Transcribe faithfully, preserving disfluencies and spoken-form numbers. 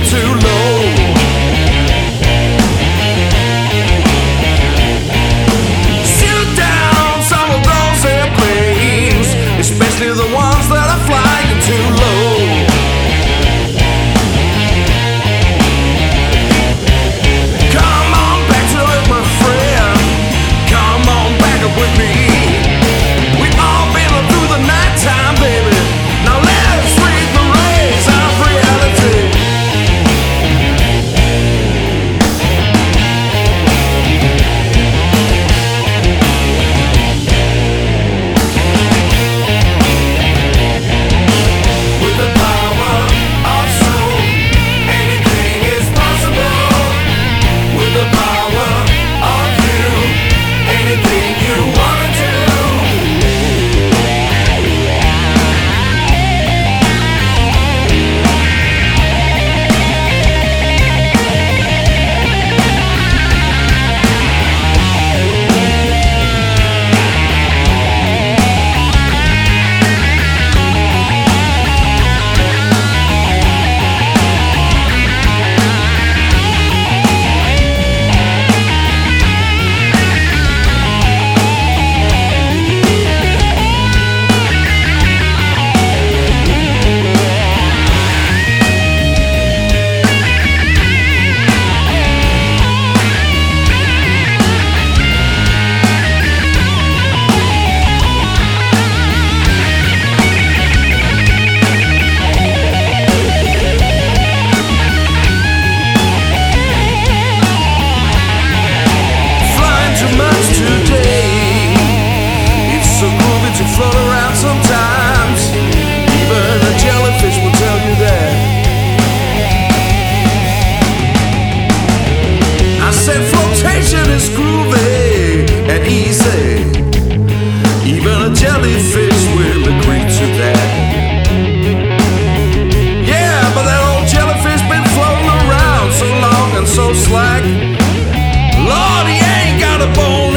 too low. Shoot down some of those airplanes, especially the ones that are flying too low. Come on back to it, my friend. Come on back up with me. We all been through the nighttime, baby. Now let's read the rays of reality. With the power of soul, anything is possible. With the power of you, anything you wanna do. Flying too much today. It's so groovy to float around sometimes. Even a jellyfish will tell you that. I said flotation is groovy and easy. Even a jellyfish will agree to that. Yeah, but that old jellyfish been floating around so long and so slack. Lord, he ain't got a bone